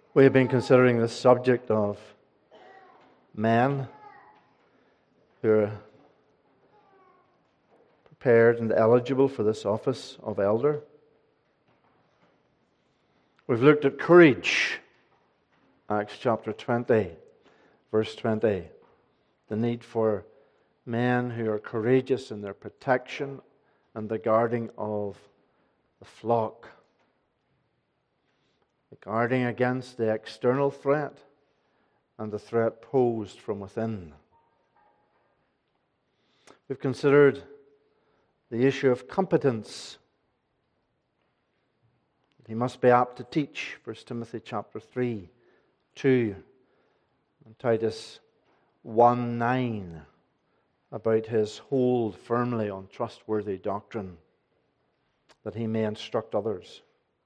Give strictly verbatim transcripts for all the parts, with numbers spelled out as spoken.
We have been considering the subject of men who are prepared and eligible for this office of elder. We've looked at courage, Acts chapter twenty, verse twenty. The need for men who are courageous in their protection and the guarding of the flock. The guarding against the external threat and the threat posed from within. We've considered the issue of competence. He must be apt to teach, First Timothy chapter three, two, and Titus one, nine, about his hold firmly on trustworthy doctrine, that he may instruct others.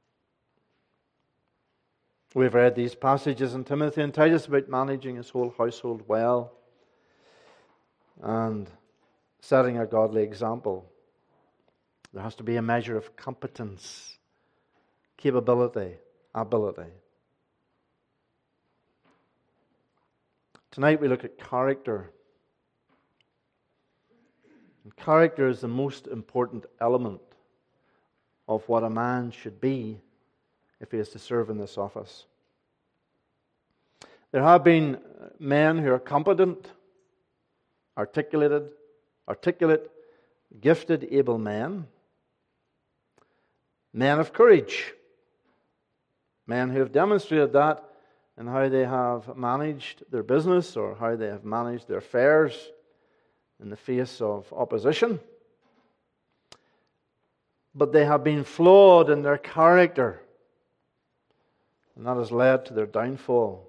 We've read these passages in Timothy and Titus about managing his whole household well and setting a godly example. There has to be a measure of competence, capability, ability. Tonight we look at character. And character is the most important element of what a man should be if he is to serve in this office. There have been men who are competent, articulated, articulate, gifted, able men. Men of courage. Men who have demonstrated that in how they have managed their business or how they have managed their affairs in the face of opposition. But they have been flawed in their character, and that has led to their downfall.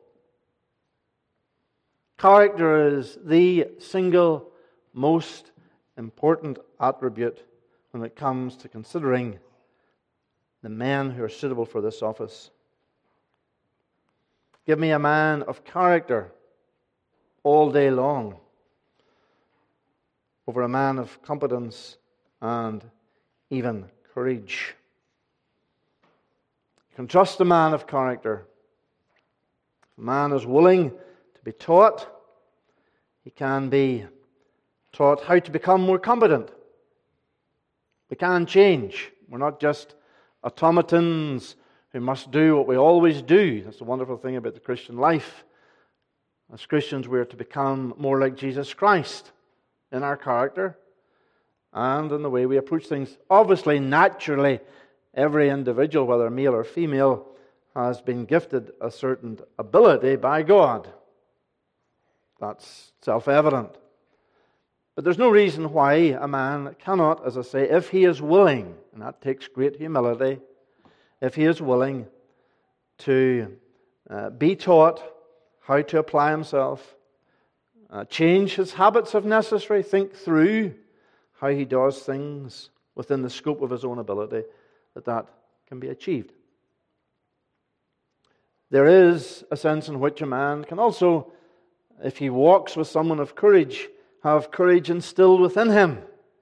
Character is the single most important attribute when it comes to considering the men who are suitable for this office. Give me a man of character all day long over a man of competence and even courage. You can trust a man of character. If a man is willing to be taught, he can be taught how to become more competent. We can change. We're not just automatons who must do what we always do. That's the wonderful thing about the Christian life. As Christians, we are to become more like Jesus Christ in our character and in the way we approach things. Obviously, naturally, every individual, whether male or female, has been gifted a certain ability by God. That's self-evident. But there's no reason why a man cannot, as I say, if he is willing, and that takes great humility, if he is willing to uh, be taught how to apply himself, uh, change his habits if necessary, think through how he does things within the scope of his own ability, that that can be achieved. There is a sense in which a man can also, if he walks with someone of courage, have courage instilled within him.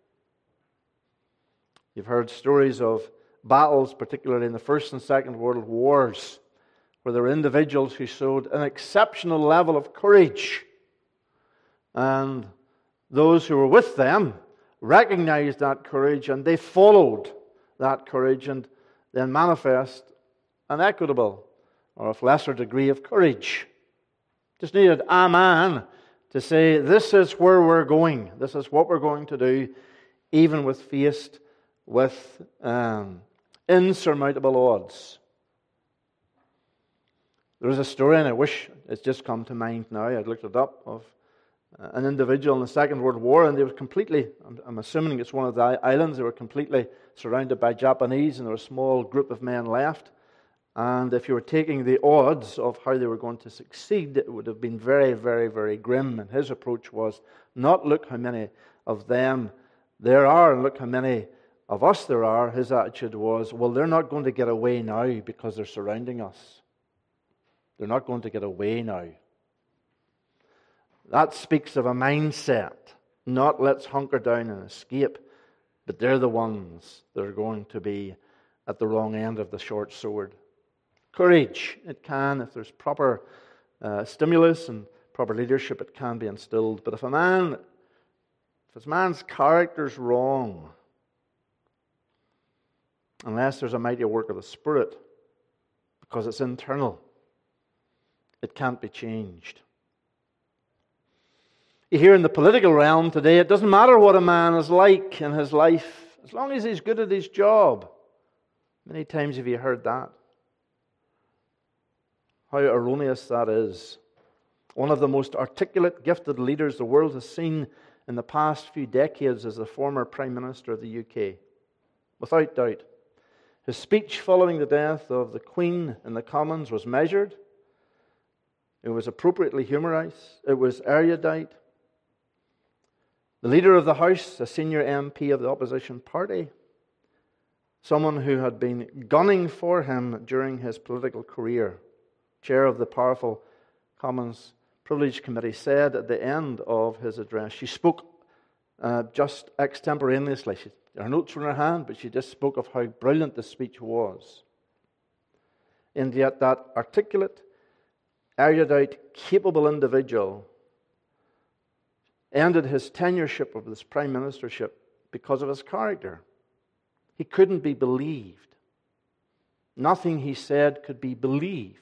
You've heard stories of battles, particularly in the First and Second World Wars, where there were individuals who showed an exceptional level of courage. And those who were with them recognized that courage and they followed that courage and then manifest an equitable or of lesser degree of courage. Just needed a man to say, this is where we're going. This is what we're going to do, even with faced with um, insurmountable odds. There is a story, and I wish it's just come to mind now. I looked it up, of uh, an individual in the Second World War, and they were completely, I'm, I'm assuming it's one of the islands, they were completely surrounded by Japanese, and there was a small group of men left. And if you were taking the odds of how they were going to succeed, it would have been very, very, very grim. And his approach was not look how many of them there are, and look how many of us there are. His attitude was, well, they're not going to get away now because they're surrounding us. They're not going to get away now. That speaks of a mindset, not let's hunker down and escape, but they're the ones that are going to be at the wrong end of the short sword. Courage, it can, if there's proper uh, stimulus and proper leadership, it can be instilled. But if a man, if a man's character's wrong, unless there's a mighty work of the Spirit, because it's internal, it can't be changed. You hear in the political realm today, it doesn't matter what a man is like in his life, as long as he's good at his job. Many times have you heard that? How erroneous that is. One of the most articulate, gifted leaders the world has seen in the past few decades is the former Prime Minister of the U K. Without doubt. His speech following the death of the Queen in the Commons was measured. It was appropriately humorous. It was erudite. The leader of the House, a senior M P of the opposition party, someone who had been gunning for him during his political career, chair of the powerful Commons Privilege Committee, said at the end of his address, she spoke uh, just extemporaneously. She, her notes were in her hand, but she just spoke of how brilliant the speech was. And yet that articulate, erudite, capable individual ended his tenureship of this prime ministership because of his character. He couldn't be believed. Nothing he said could be believed.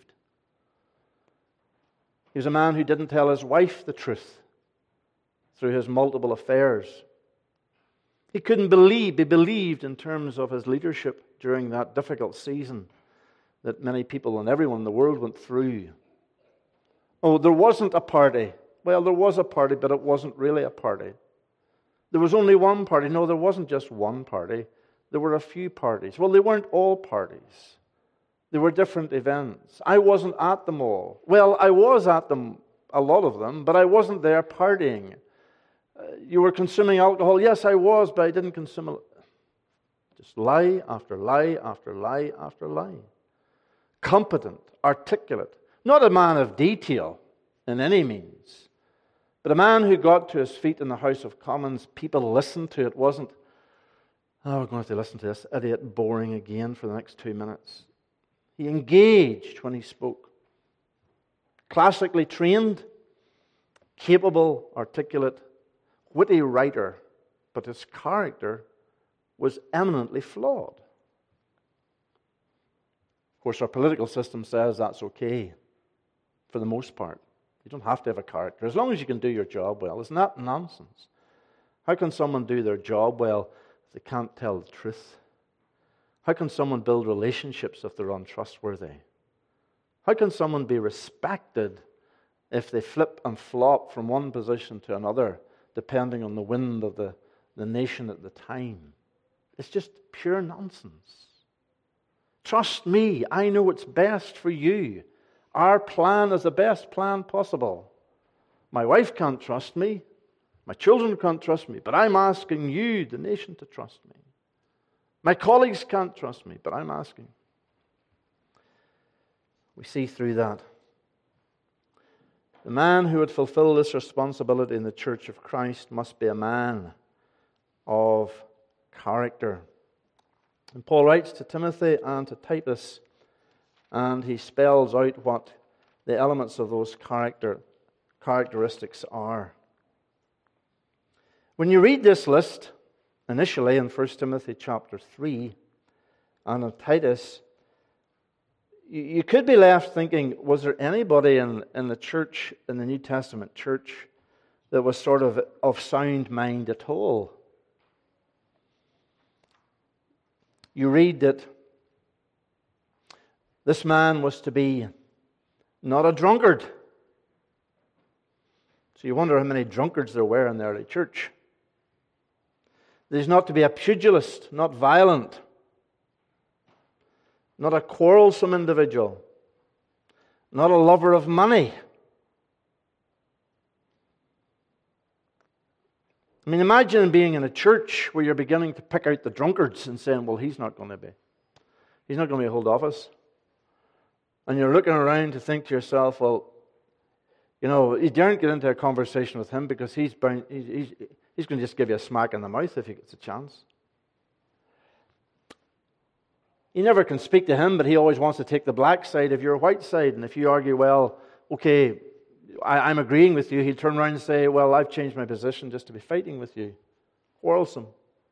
He was a man who didn't tell his wife the truth through his multiple affairs. He couldn't believe, be believed in terms of his leadership during that difficult season that many people and everyone in the world went through. Oh, there wasn't a party. Well, there was a party, but it wasn't really a party. There was only one party. No, there wasn't just one party. There were a few parties. Well, they weren't all parties. There were different events. I wasn't at them all. Well, I was at them, a lot of them, but I wasn't there partying. Uh, you were consuming alcohol. Yes, I was, but I didn't consume it. Just lie after lie after lie after lie. Competent, articulate. Not a man of detail in any means, but a man who got to his feet in the House of Commons. People listened to it. Wasn't, oh, we're going to have to listen to this idiot boring again for the next two minutes. He engaged when he spoke. Classically trained, capable, articulate, witty writer, but his character was eminently flawed. Of course, our political system says that's okay for the most part. You don't have to have a character, as long as you can do your job well. Isn't that nonsense? How can someone do their job well if they can't tell the truth? How can someone build relationships if they're untrustworthy? How can someone be respected if they flip and flop from one position to another, depending on the wind of the, the nation at the time? It's just pure nonsense. Trust me, I know what's best for you. Our plan is the best plan possible. My wife can't trust me. My children can't trust me. But I'm asking you, the nation, to trust me. My colleagues can't trust me, but I'm asking. We see through that. The man who would fulfill this responsibility in the Church of Christ must be a man of character. And Paul writes to Timothy and to Titus, and he spells out what the elements of those character characteristics are. When you read this list, initially in First Timothy chapter three and in Titus, you, you could be left thinking, was there anybody in, in the church, in the New Testament church, that was sort of of sound mind at all? You read that this man was to be not a drunkard. So you wonder how many drunkards there were in the early church. He's not to be a pugilist, not violent, not a quarrelsome individual, not a lover of money. I mean, imagine being in a church where you're beginning to pick out the drunkards and saying, well, he's not going to be. He's not going to be hold office. And you're looking around to think to yourself, well, you know, you daren't get into a conversation with him because he's, bound, he's, he's, he's going to just give you a smack in the mouth if he gets a chance. You never can speak to him, but he always wants to take the black side of your white side. And if you argue, well, okay, I, I'm agreeing with you, he'd turn around and say, well, I've changed my position just to be fighting with you. Quarrelsome.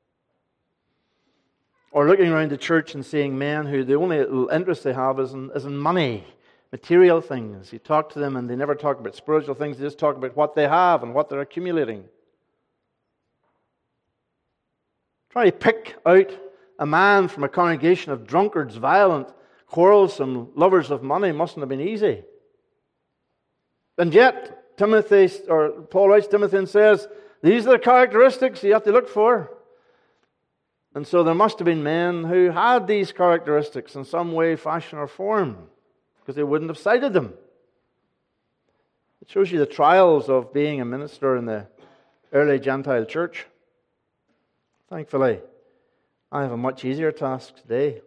Or looking around the church and seeing men who the only little interest they have is in, is in money, material things. You talk to them and they never talk about spiritual things, they just talk about what they have and what they're accumulating. Try to pick out a man from a congregation of drunkards, violent, quarrelsome, lovers of money mustn't have been easy. And yet, Timothy, or Paul writes to Timothy and says, these are the characteristics you have to look for. And so there must have been men who had these characteristics in some way, fashion, or form, because they wouldn't have cited them. It shows you the trials of being a minister in the early Gentile church. Thankfully, I have a much easier task today.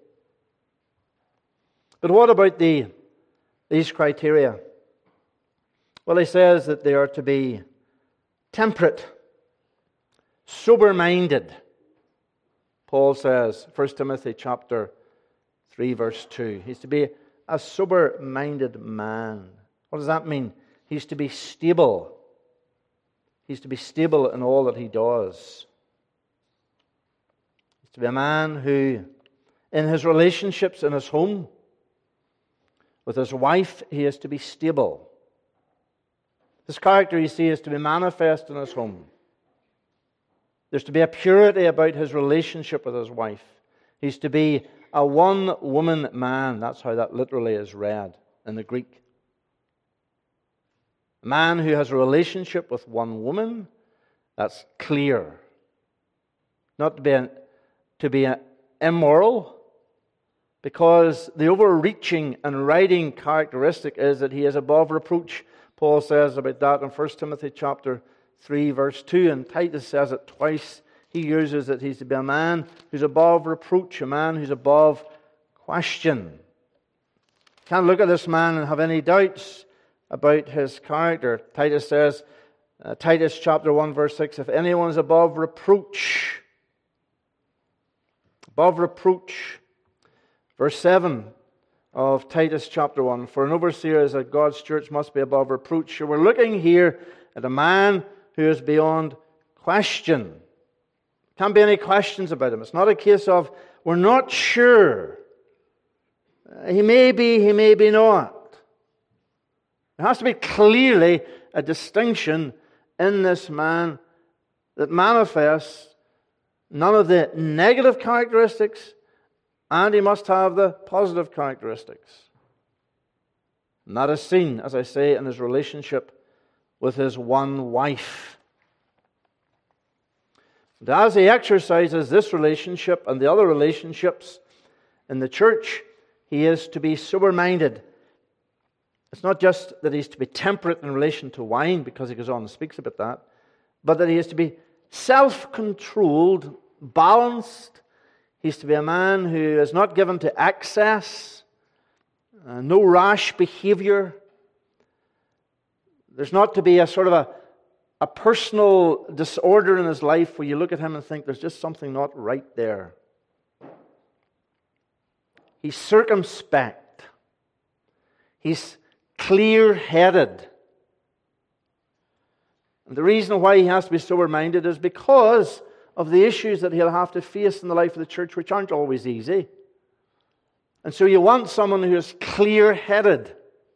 But what about the these criteria? Well, he says that they are to be temperate, sober-minded. Paul says, First Timothy chapter three, verse two. He's to be a sober-minded man. What does that mean? He's to be stable. He's to be stable in all that he does. To be a man who, in his relationships in his home, with his wife, he is to be stable. His character, you see, is to be manifest in his home. There's to be a purity about his relationship with his wife. He's to be a one-woman man. That's how that literally is read in the Greek. A man who has a relationship with one woman, that's clear. Not to be an to be immoral, because the overreaching and riding characteristic is that he is above reproach. Paul says about that in First Timothy chapter three, verse two, and Titus says it twice. He uses that he's to be a man who's above reproach, a man who's above question. Can't look at this man and have any doubts about his character. Titus says, uh, Titus chapter one, verse six, if anyone is above reproach, above reproach. Verse seven of Titus chapter one. For an overseer as a God's church must be above reproach. So we're looking here at a man who is beyond question. Can't be any questions about him. It's not a case of we're not sure. He may be, he may be not. There has to be clearly a distinction in this man that manifests none of the negative characteristics, and he must have the positive characteristics. And that is seen, as I say, in his relationship with his one wife. And as he exercises this relationship and the other relationships in the church, he is to be sober-minded. It's not just that he's to be temperate in relation to wine, because he goes on and speaks about that, but that he is to be self-controlled, balanced. He's to be a man who is not given to excess, uh, no rash behavior. There's not to be a sort of a, a personal disorder in his life where you look at him and think there's just something not right there. He's circumspect. He's clear-headed. And the reason why he has to be sober-minded is because of the issues that he'll have to face in the life of the church, which aren't always easy. And so you want someone who is clear-headed.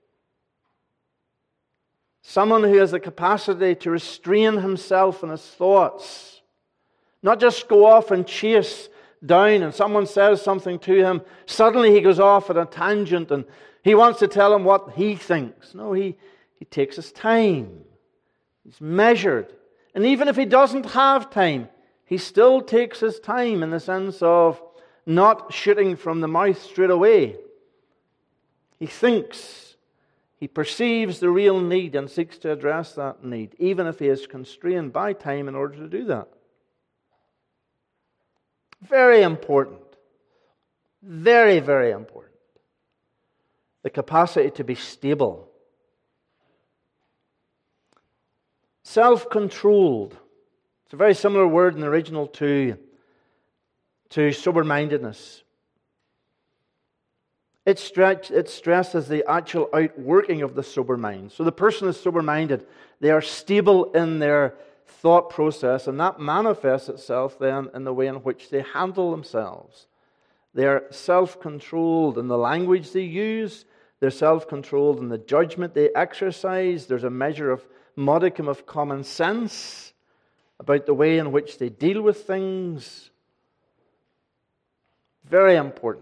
Someone who has the capacity to restrain himself in his thoughts. Not just go off and chase down, and someone says something to him, suddenly he goes off at a tangent and he wants to tell him what he thinks. No, he, he takes his time. He's measured. And even if he doesn't have time, he still takes his time in the sense of not shooting from the mouth straight away. He thinks, he perceives the real need and seeks to address that need, even if he is constrained by time in order to do that. Very important. Very, very important. The capacity to be stable. Self-controlled. It's a very similar word in the original to, to sober-mindedness. It, stretch, it stresses the actual outworking of the sober mind. So the person is sober-minded. They are stable in their thought process, and that manifests itself then in the way in which they handle themselves. They're self-controlled in the language they use. They're self-controlled in the judgment they exercise. There's a measure of modicum of common sense about the way in which they deal with things. Very important.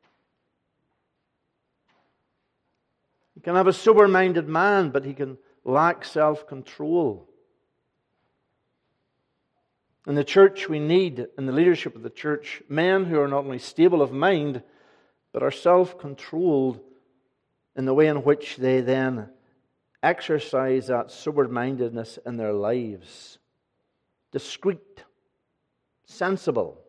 You can have a sober-minded man, but he can lack self-control. In the church, we need, in the leadership of the church, men who are not only stable of mind, but are self-controlled in the way in which they then exercise that sober-mindedness in their lives. Discreet, sensible,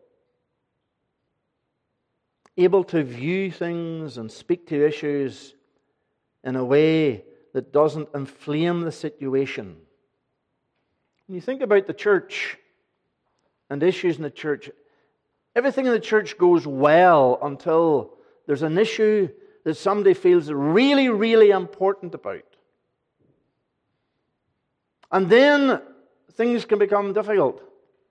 able to view things and speak to issues in a way that doesn't inflame the situation. When you think about the church and issues in the church, everything in the church goes well until there's an issue that somebody feels really, really important about. And then things can become difficult.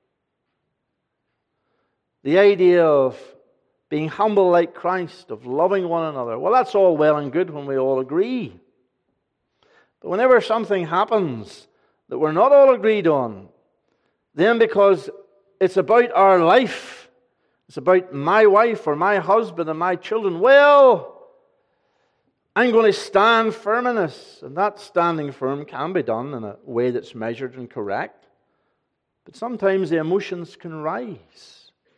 The idea of being humble like Christ, of loving one another, well, that's all well and good when we all agree. But whenever something happens that we're not all agreed on, then because it's about our life, it's about my wife or my husband and my children, well, I'm going to stand firm in this. And that standing firm can be done in a way that's measured and correct. But sometimes the emotions can rise.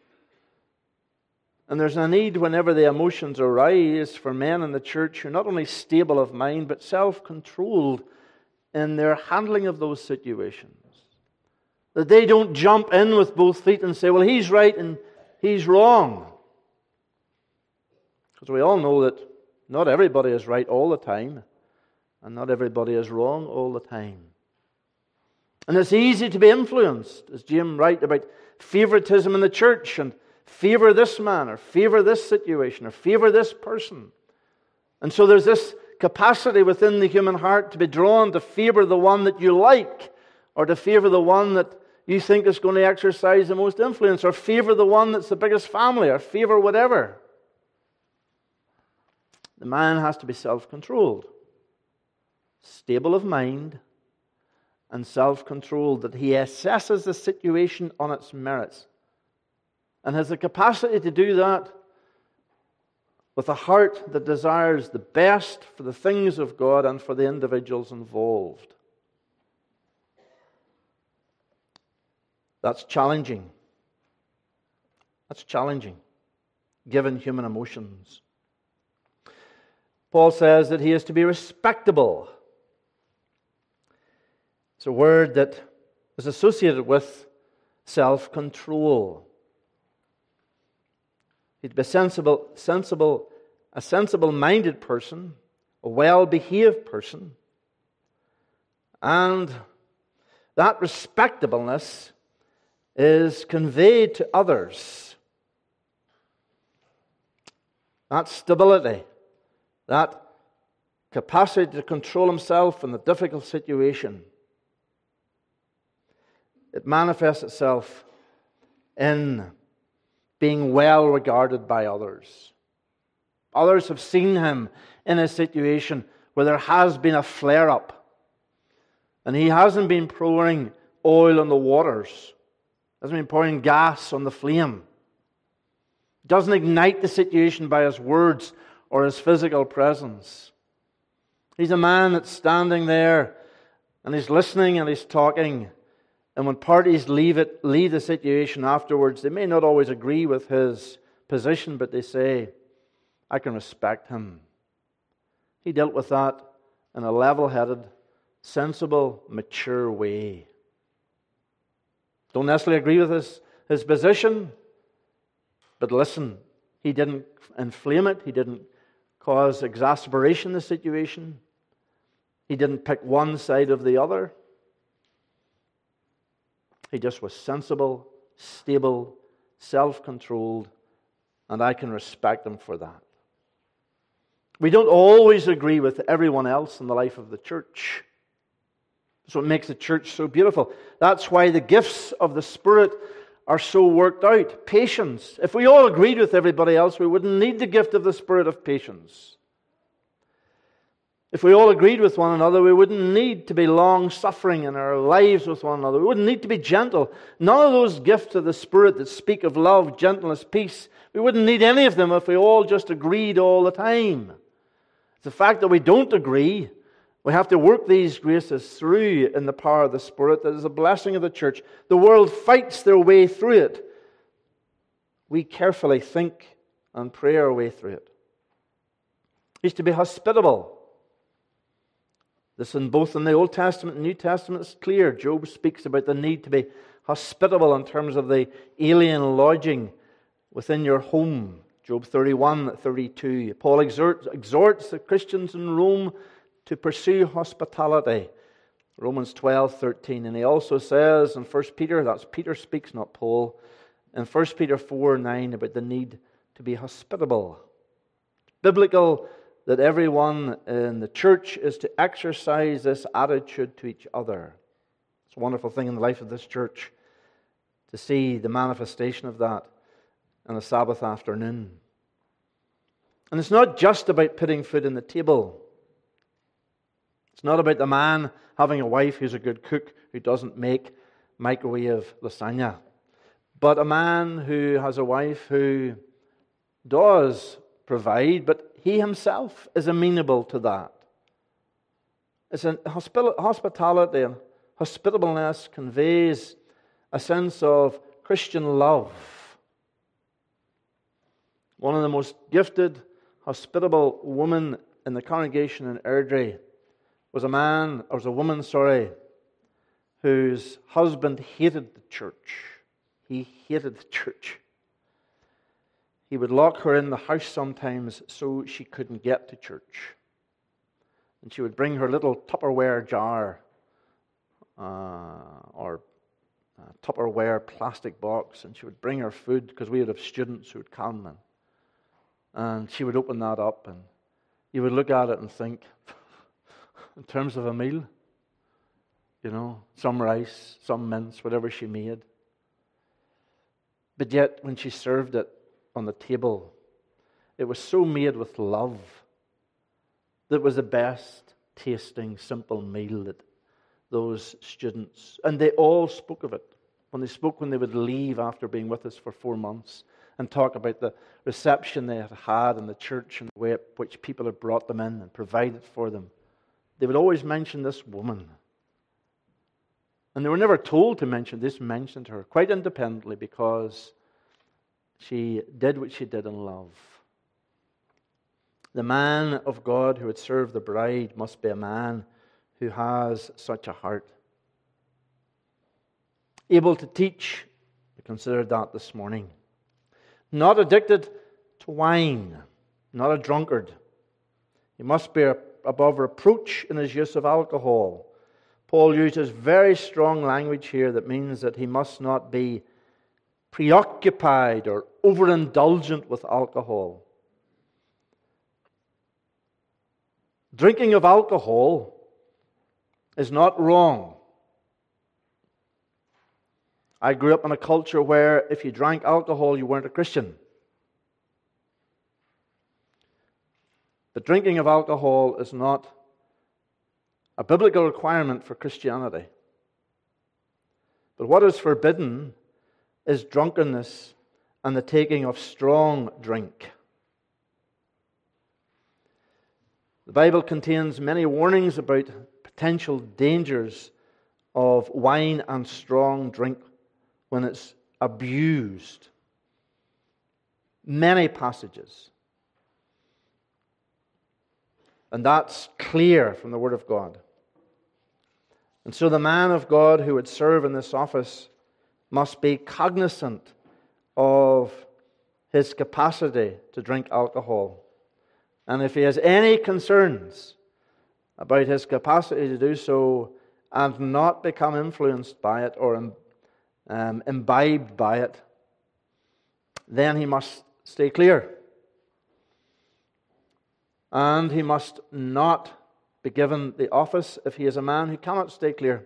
And there's a need whenever the emotions arise for men in the church who are not only stable of mind, but self-controlled in their handling of those situations. That they don't jump in with both feet and say, well, he's right and he's wrong. Because we all know that not everybody is right all the time, and not everybody is wrong all the time. And it's easy to be influenced, as James writes about favoritism in the church, and favor this man, or favor this situation, or favor this person. And so there's this capacity within the human heart to be drawn to favor the one that you like, or to favor the one that you think is going to exercise the most influence, or favor the one that's the biggest family, or favor whatever. The man has to be self-controlled, stable of mind, and self-controlled, that he assesses the situation on its merits, and has the capacity to do that with a heart that desires the best for the things of God and for the individuals involved. That's challenging. That's challenging, given human emotions. Paul says that he is to be respectable. It's a word that is associated with self-control. He's to be sensible, sensible, a sensible-minded person, a well-behaved person, and that respectableness is conveyed to others. That stability, that capacity to control himself in the difficult situation, it manifests itself in being well regarded by others. Others have seen him in a situation where there has been a flare-up, and he hasn't been pouring oil on the waters, hasn't been pouring gas on the flame. Doesn't ignite the situation by his words or his physical presence. He's a man that's standing there and he's listening and he's talking. And when parties leave it, leave the situation afterwards, they may not always agree with his position, but they say, I can respect him. He dealt with that in a level-headed, sensible, mature way. Don't necessarily agree with his, his position, but listen, he didn't inflame it. He didn't cause exasperation in the situation. He didn't pick one side of the other. He just was sensible, stable, self-controlled, and I can respect him for that. We don't always agree with everyone else in the life of the church. That's what makes the church so beautiful. That's why the gifts of the Spirit are so worked out. Patience. If we all agreed with everybody else, we wouldn't need the gift of the Spirit of patience. If we all agreed with one another, we wouldn't need to be long-suffering in our lives with one another. We wouldn't need to be gentle. None of those gifts of the Spirit that speak of love, gentleness, peace, we wouldn't need any of them if we all just agreed all the time. It's the fact that we don't agree. We have to work these graces through in the power of the Spirit. That is a blessing of the church. The world fights their way through it. We carefully think and pray our way through it. It's to be hospitable. This in both in the Old Testament and New Testament is clear. Job speaks about the need to be hospitable in terms of the alien lodging within your home. Job thirty-one, thirty-two. Paul exhorts, exhorts the Christians in Rome to pursue hospitality. Romans twelve, thirteen. And he also says in First Peter, that's Peter speaks, not Paul, in First Peter four, nine, about the need to be hospitable. Biblical that everyone in the church is to exercise this attitude to each other. It's a wonderful thing in the life of this church to see the manifestation of that on a Sabbath afternoon. And it's not just about putting food on the table. It's not about the man having a wife who's a good cook who doesn't make microwave lasagna, but a man who has a wife who does provide, but he himself is amenable to that. It's an hospitality and hospitableness conveys a sense of Christian love. One of the most gifted, hospitable women in the congregation in Airdrie was a man, or was a woman, sorry, whose husband hated the church. He hated the church. He would lock her in the house sometimes so she couldn't get to church. And she would bring her little Tupperware jar uh, or uh, Tupperware plastic box, and she would bring her food because we would have students who would come. And, and she would open that up, and you would look at it and think, in terms of a meal, you know, some rice, some mince, whatever she made. But yet, when she served it on the table, it was so made with love that it was the best tasting simple meal that those students, and they all spoke of it when they spoke when they would leave after being with us for four months and talk about the reception they had had in the church and the way in which people had brought them in and provided for them. They would always mention this woman, and they were never told to mention this, mentioned her quite independently because she did what she did in love. The man of God who would serve the bride must be a man who has such a heart. Able to teach, we considered that this morning. Not addicted to wine, not a drunkard. He must be above reproach in his use of alcohol. Paul uses very strong language here that means that he must not be preoccupied or overindulgent with alcohol. Drinking of alcohol is not wrong. I grew up in a culture where if you drank alcohol, you weren't a Christian. The drinking of alcohol is not a biblical requirement for Christianity. But what is forbidden is drunkenness and the taking of strong drink. The Bible contains many warnings about potential dangers of wine and strong drink when it's abused. Many passages. And that's clear from the Word of God. And so the man of God who would serve in this office must be cognizant of his capacity to drink alcohol. And if he has any concerns about his capacity to do so and not become influenced by it or um, imbibed by it, then he must stay clear. And he must not be given the office if he is a man who cannot stay clear.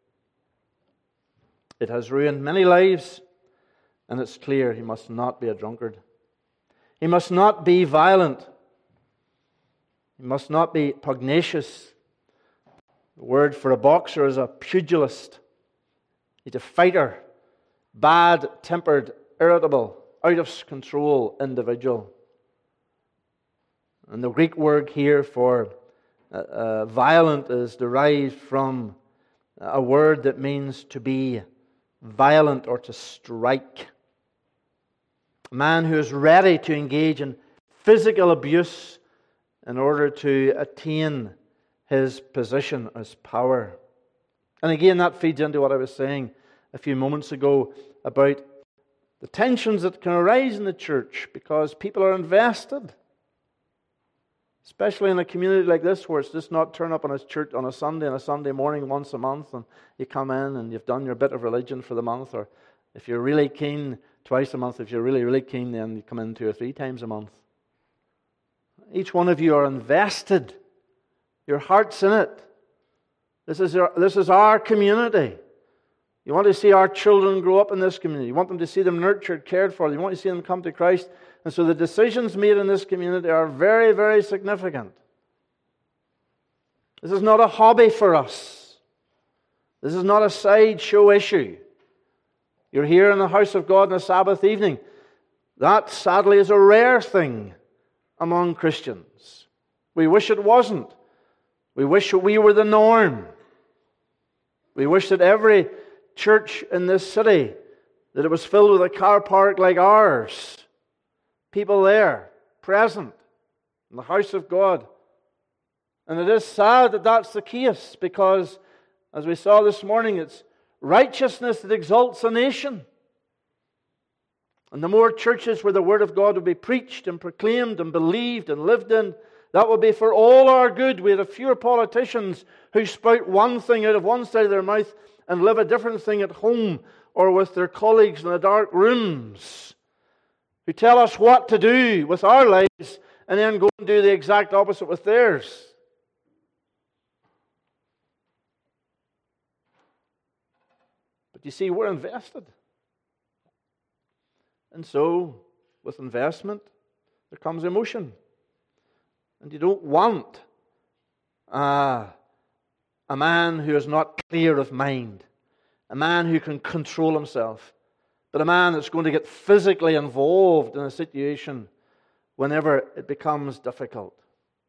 It has ruined many lives, and it's clear he must not be a drunkard. He must not be violent. He must not be pugnacious. The word for a boxer is a pugilist. He's a fighter, bad-tempered, irritable, out-of-control individual. And the Greek word here for uh, uh, violent is derived from a word that means to be violent or to strike. A man who is ready to engage in physical abuse in order to attain his position as power. And again, that feeds into what I was saying a few moments ago about the tensions that can arise in the church because people are invested. Especially in a community like this where it's just not turn up on a church on a Sunday, on a Sunday morning once a month, and you come in and you've done your bit of religion for the month, or if you're really keen, twice a month. If you're really, really keen, then you come in two or three times a month. Each one of you are invested. Your heart's in it. This is our, this is our community. You want to see our children grow up in this community. You want them to see them nurtured, cared for. You want to see them come to Christ. And so the decisions made in this community are very, very significant. This is not a hobby for us. This is not a sideshow issue. You're here in the house of God on a Sabbath evening. That, sadly, is a rare thing among Christians. We wish it wasn't. We wish that we were the norm. We wish that every church in this city, that it was filled with a car park like ours. People there, present, in the house of God. And it is sad that that's the case, because, as we saw this morning, it's righteousness that exalts a nation. And the more churches where the Word of God will be preached and proclaimed and believed and lived in, that will be for all our good. We have fewer politicians who spout one thing out of one side of their mouth and live a different thing at home or with their colleagues in the dark rooms, who tell us what to do with our lives and then go and do the exact opposite with theirs. But you see, we're invested. And so, with investment, there comes emotion. And you don't want uh, a man who is not clear of mind, a man who can control himself, but a man that's going to get physically involved in a situation whenever it becomes difficult.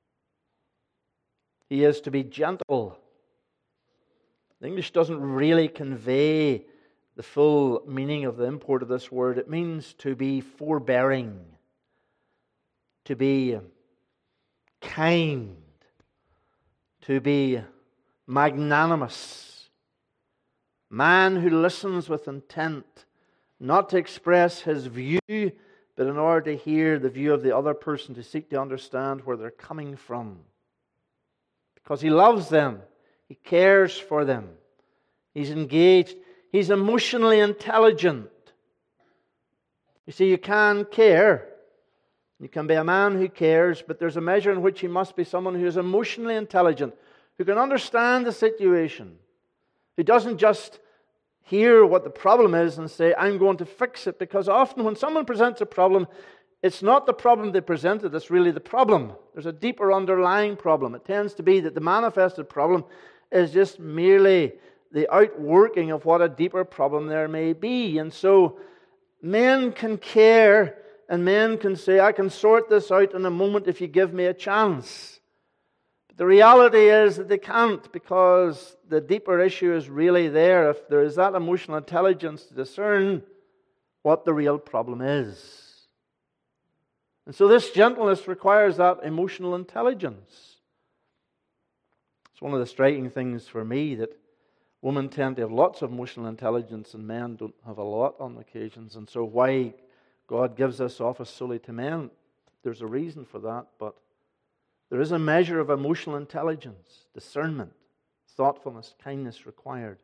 He is to be gentle. The English doesn't really convey the full meaning of the import of this word. It means to be forbearing, to be kind, to be magnanimous. Man who listens with intent, not to express his view, but in order to hear the view of the other person, to seek to understand where they're coming from. Because he loves them. He cares for them. He's engaged. He's emotionally intelligent. You see, you can care. You can be a man who cares, but there's a measure in which he must be someone who is emotionally intelligent, who can understand the situation, who doesn't just hear what the problem is and say, I'm going to fix it. Because often when someone presents a problem, it's not the problem they presented that's really the problem. There's a deeper underlying problem. It tends to be that the manifested problem is just merely the outworking of what a deeper problem there may be. And so men can care, and men can say, I can sort this out in a moment if you give me a chance. The reality is that they can't, because the deeper issue is really there if there is that emotional intelligence to discern what the real problem is. And so this gentleness requires that emotional intelligence. It's one of the striking things for me that women tend to have lots of emotional intelligence and men don't have a lot on occasions. And so why God gives this office solely to men, there's a reason for that, but there is a measure of emotional intelligence, discernment, thoughtfulness, kindness required.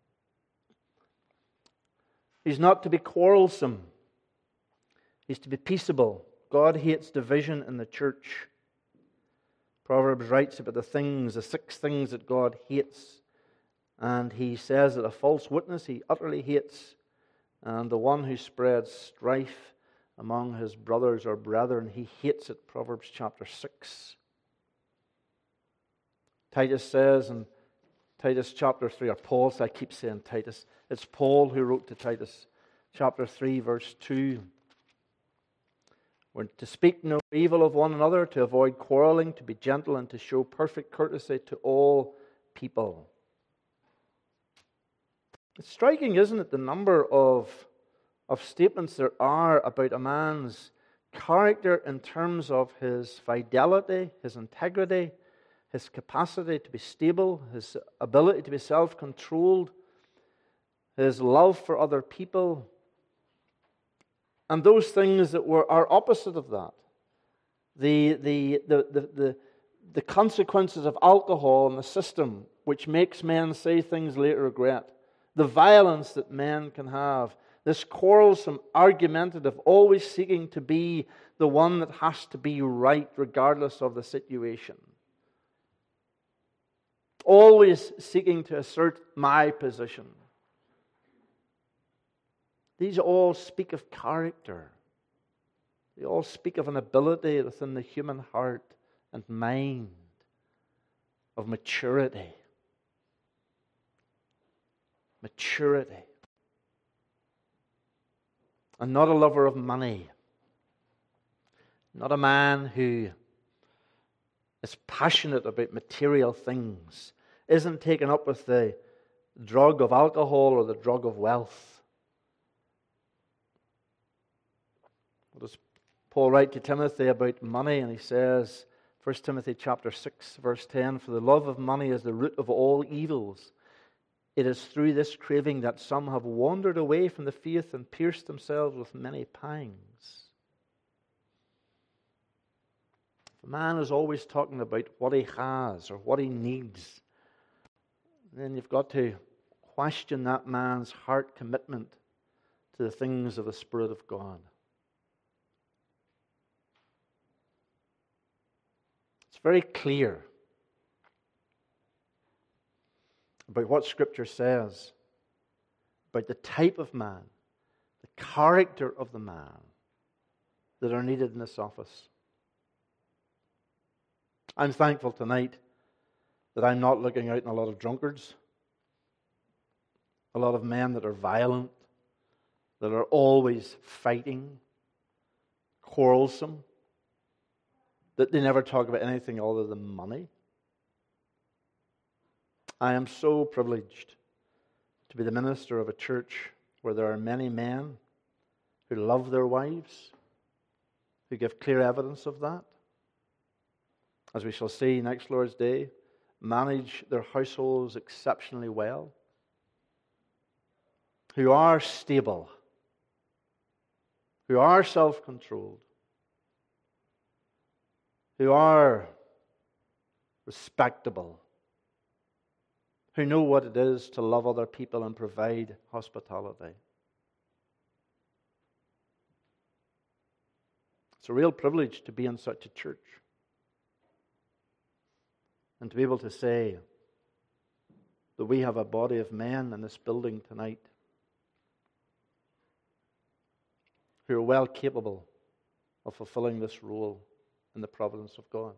He's not to be quarrelsome. He's to be peaceable. God hates division in the church. Proverbs writes about the things, the six things that God hates. And he says that a false witness he utterly hates, and the one who spreads strife among his brothers or brethren, he hates it. Proverbs chapter six. Titus says in Titus chapter three, or Paul, so I keep saying Titus, it's Paul who wrote to Titus, chapter three, verse two. We're to speak no evil of one another, to avoid quarreling, to be gentle, and to show perfect courtesy to all people. It's striking, isn't it, the number of, of statements there are about a man's character in terms of his fidelity, his integrity, his capacity to be stable, his ability to be self-controlled, his love for other people, and those things that were are opposite of that. The, the, the, the, the, the consequences of alcohol in the system, which makes men say things later regret. The violence that men can have. This quarrelsome, argumentative, always seeking to be the one that has to be right regardless of the situation. Always seeking to assert my position. These all speak of character. They all speak of an ability within the human heart and mind, of maturity. Maturity. And not a lover of money. Not a man who is passionate about material things, isn't taken up with the drug of alcohol or the drug of wealth. What does Paul write to Timothy about money? And he says, First Timothy chapter six, verse ten, "For the love of money is the root of all evils. It is through this craving that some have wandered away from the faith and pierced themselves with many pangs." If a man is always talking about what he has or what he needs, then you've got to question that man's heart commitment to the things of the Spirit of God. It's very clear about what Scripture says about the type of man, the character of the man that are needed in this office. I'm thankful tonight that I'm not looking out in a lot of drunkards, a lot of men that are violent, that are always fighting, quarrelsome, that they never talk about anything other than money. I am so privileged to be the minister of a church where there are many men who love their wives, who give clear evidence of that. As we shall see next Lord's Day, manage their households exceptionally well, who are stable, who are self-controlled, who are respectable, who know what it is to love other people and provide hospitality. It's a real privilege to be in such a church and to be able to say that we have a body of men in this building tonight who are well capable of fulfilling this role in the providence of God.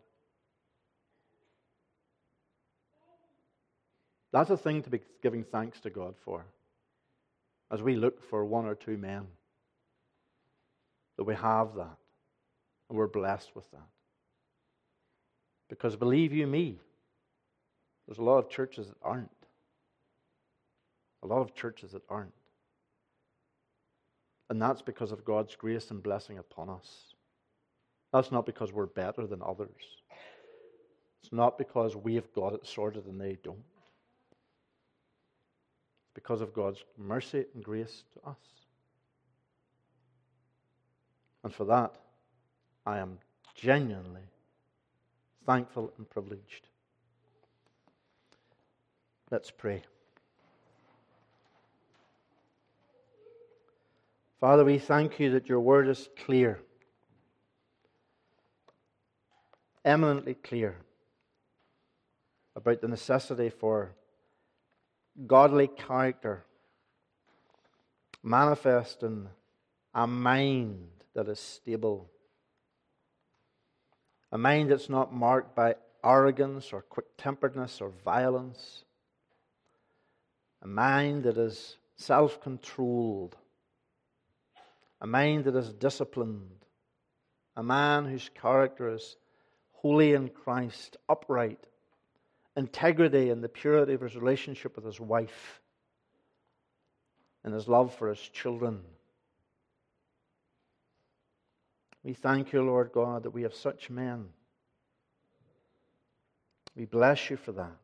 That's a thing to be giving thanks to God for, as we look for one or two men, that we have that, and we're blessed with that. Because believe you me, there's a lot of churches that aren't. A lot of churches that aren't. And that's because of God's grace and blessing upon us. That's not because we're better than others. It's not because we've got it sorted and they don't. It's because of God's mercy and grace to us. And for that, I am genuinely thankful and privileged. Let's pray. Father, we thank you that your word is clear, eminently clear. about the necessity for godly character manifest in a mind that is stable. A mind that's not marked by arrogance or quick-temperedness or violence. A mind that is self-controlled. A mind that is disciplined. A man whose character is holy in Christ, upright, integrity in the purity of his relationship with his wife, and his love for his children. We thank you, Lord God, that we have such men. We bless you for that.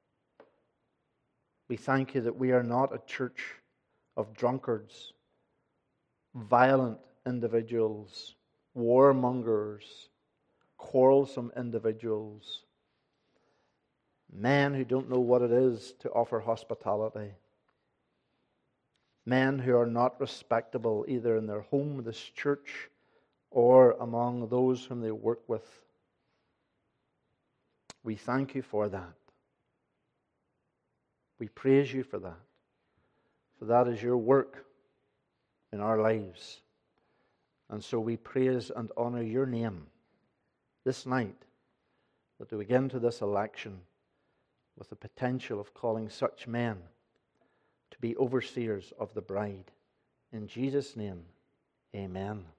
We thank you that we are not a church of drunkards, violent individuals, warmongers, quarrelsome individuals, men who don't know what it is to offer hospitality, men who are not respectable either in their home, this church, or among those whom they work with. We thank you for that. We praise you for that. For that is your work in our lives. And so we praise and honor your name this night, that we begin to this election with the potential of calling such men to be overseers of the bride. In Jesus' name, amen.